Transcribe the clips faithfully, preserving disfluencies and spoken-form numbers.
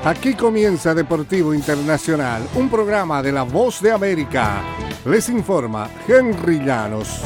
Aquí comienza Deportivo Internacional, un programa de La Voz de América. Les informa Henry Llanos.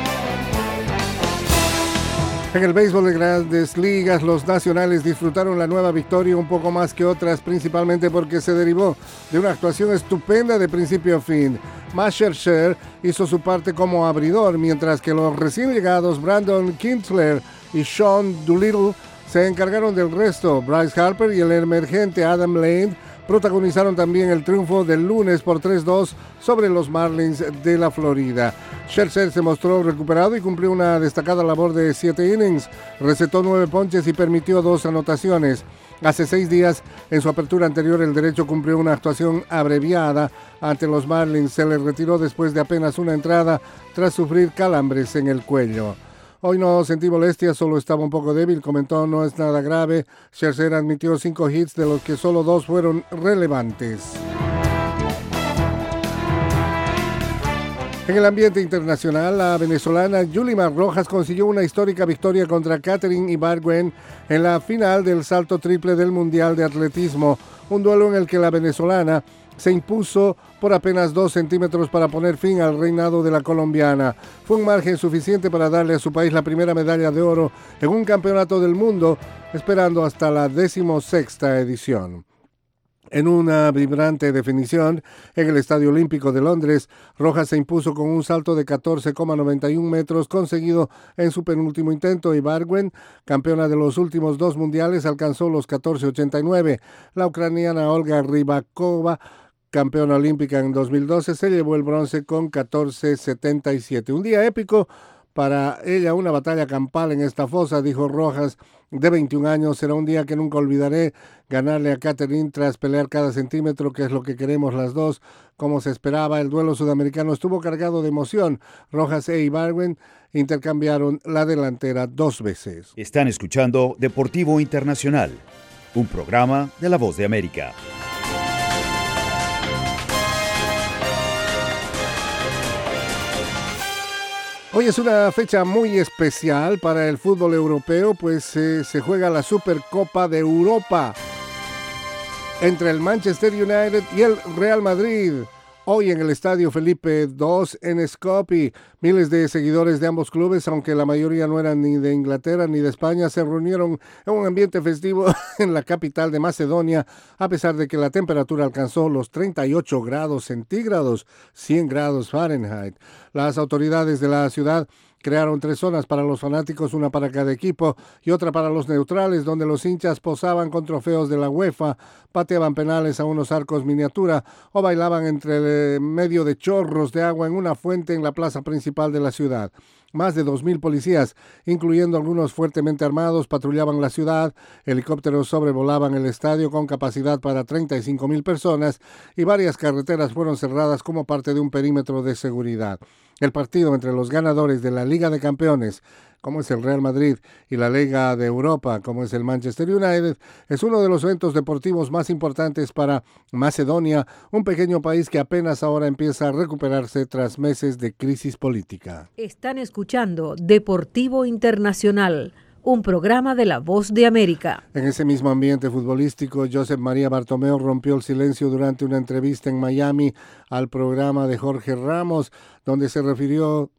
En el béisbol de Grandes Ligas, los nacionales disfrutaron la nueva victoria un poco más que otras, principalmente porque se derivó de una actuación estupenda de principio a fin. Max Scherzer hizo su parte como abridor, mientras que los recién llegados Brandon Kintzler y Sean Doolittle se encargaron del resto. Bryce Harper y el emergente Adam Lane protagonizaron también el triunfo del lunes por tres dos sobre los Marlins de la Florida. Scherzer se mostró recuperado y cumplió una destacada labor de siete innings, recetó nueve ponches y permitió dos anotaciones. Hace seis días, en su apertura anterior, el derecho cumplió una actuación abreviada ante los Marlins. Se le retiró después de apenas una entrada tras sufrir calambres en el cuello. Hoy no sentí molestia, solo estaba un poco débil, comentó, no es nada grave. Scherzer admitió cinco hits, de los que solo dos fueron relevantes. En el ambiente internacional, la venezolana Yulimar Rojas consiguió una histórica victoria contra Katherine Ibargüen en la final del salto triple del Mundial de Atletismo, un duelo en el que la venezolana se impuso por apenas dos centímetros para poner fin al reinado de la colombiana. Fue un margen suficiente para darle a su país la primera medalla de oro en un campeonato del mundo, esperando hasta la decimosexta edición. En una vibrante definición, en el Estadio Olímpico de Londres, Rojas se impuso con un salto de catorce coma noventa y uno metros conseguido en su penúltimo intento. Ibargüen, campeona de los últimos dos mundiales, alcanzó los catorce ochenta y nueve. La ucraniana Olga Rybakova, campeona olímpica en dos mil doce, se llevó el bronce con catorce setenta y siete. Un día épico para ella, una batalla campal en esta fosa, dijo Rojas, de veintiún años. Será un día que nunca olvidaré, ganarle a Katherine tras pelear cada centímetro, que es lo que queremos las dos. Como se esperaba, el duelo sudamericano estuvo cargado de emoción. Rojas e Ibargüen intercambiaron la delantera dos veces. Están escuchando Deportivo Internacional, un programa de La Voz de América. Hoy es una fecha muy especial para el fútbol europeo, pues eh, se juega la Supercopa de Europa entre el Manchester United y el Real Madrid. Hoy en el Estadio Felipe segundo en Skopje, miles de seguidores de ambos clubes, aunque la mayoría no eran ni de Inglaterra ni de España, se reunieron en un ambiente festivo en la capital de Macedonia, a pesar de que la temperatura alcanzó los treinta y ocho grados centígrados, cien grados Fahrenheit. Las autoridades de la ciudad crearon tres zonas para los fanáticos, una para cada equipo y otra para los neutrales, donde los hinchas posaban con trofeos de la UEFA, pateaban penales a unos arcos miniatura o bailaban entre el medio de chorros de agua en una fuente en la plaza principal de la ciudad. Más de dos mil policías, incluyendo algunos fuertemente armados, patrullaban la ciudad, helicópteros sobrevolaban el estadio con capacidad para treinta y cinco mil personas y varias carreteras fueron cerradas como parte de un perímetro de seguridad. El partido entre los ganadores de la Liga de Campeones, como es el Real Madrid, y la Liga de Europa, como es el Manchester United, es uno de los eventos deportivos más importantes para Macedonia, un pequeño país que apenas ahora empieza a recuperarse tras meses de crisis política. Están escuchando Deportivo Internacional, un programa de La Voz de América. En ese mismo ambiente futbolístico, Josep María Bartomeu rompió el silencio durante una entrevista en Miami al programa de Jorge Ramos, donde se refirió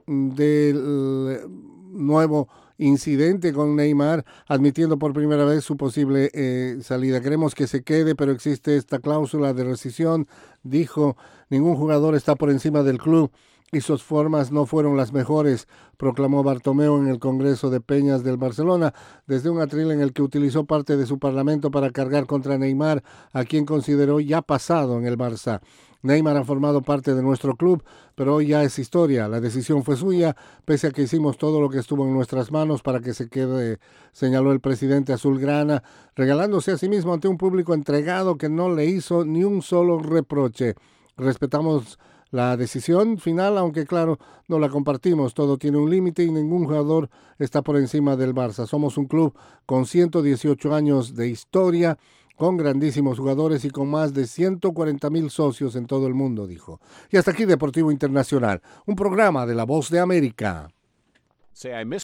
del nuevo incidente con Neymar, admitiendo por primera vez su posible eh, salida. Queremos que se quede, pero existe esta cláusula de rescisión, dijo. Ningún jugador está por encima del club y sus formas no fueron las mejores, proclamó Bartomeu en el Congreso de Peñas del Barcelona, desde un atril en el que utilizó parte de su parlamento para cargar contra Neymar, a quien consideró ya pasado en el Barça. Neymar ha formado parte de nuestro club, pero hoy ya es historia. La decisión fue suya, pese a que hicimos todo lo que estuvo en nuestras manos para que se quede, señaló el presidente azulgrana, regalándose a sí mismo ante un público entregado que no le hizo ni un solo reproche. Respetamos la decisión final, aunque claro, no la compartimos. Todo tiene un límite y ningún jugador está por encima del Barça. Somos un club con ciento dieciocho años de historia, con grandísimos jugadores y con más de ciento cuarenta mil socios en todo el mundo, dijo. Y hasta aquí Deportivo Internacional, un programa de La Voz de América.